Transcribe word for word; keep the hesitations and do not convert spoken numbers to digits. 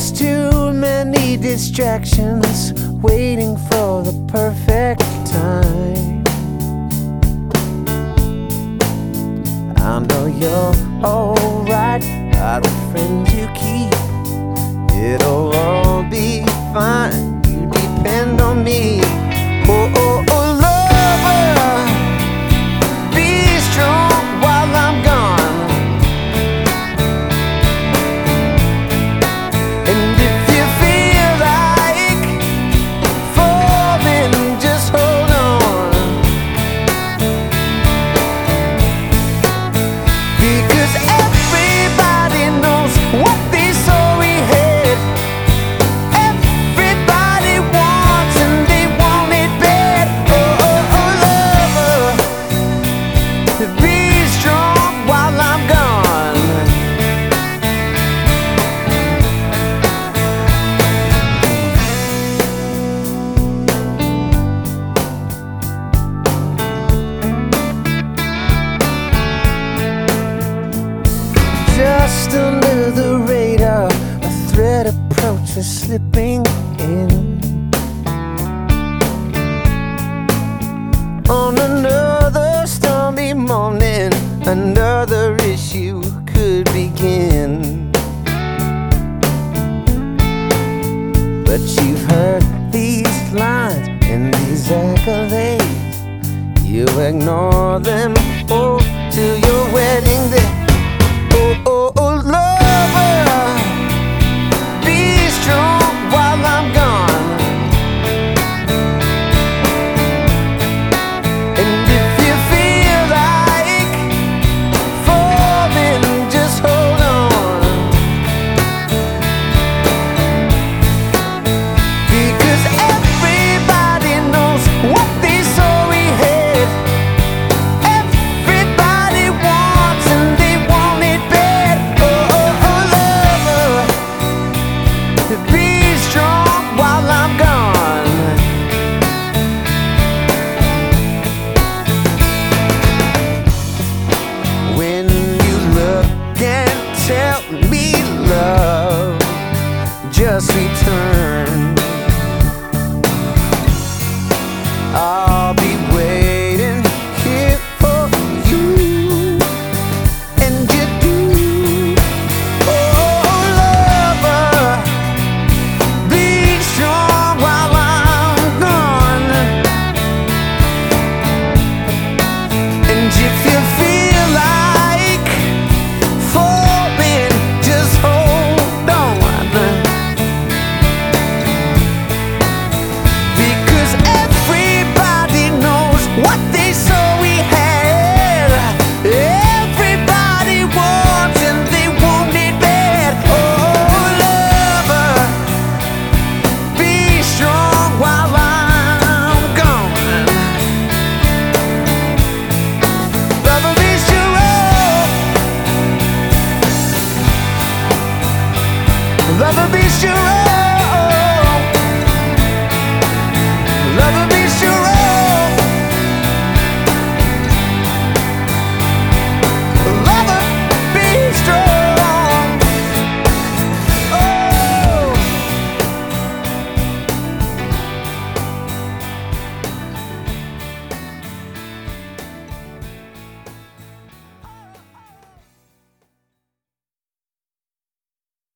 Just too many distractions, waiting for the perfect time. I know you're alright, by the friends you keep. It'll all be fine, you depend on me. Oh, oh, oh, lover, be strong while I'm gone. And if you feel like falling, just hold on. Because everybody knows what they saw we had. Everybody wants and they want it bad. Oh, oh, oh, lover, be strong while I'm gone. Just under the radar, a threat approaches, slipping in. On another stormy morning, another issue could begin. But you've heard these lines and these accolades. You ignore them all till your wedding day. Oh, oh, oh, lover, be strong while I'm gone. And if you feel like falling, just hold on. Because everybody knows what they saw we had. Everybody wants and they want it bad. Oh, oh, oh, lover, be strong while I'm gone. When you look and tell me love, just return. I'll be waiting here for you, and you do. Oh, lover, be strong while I'm gone. And if you feel like falling, just hold on. Because everybody knows what they saw we had. Everybody wants and they want it bad. Oh, lover, be strong while I'm gone. Lover, be strong. Lover, be strong.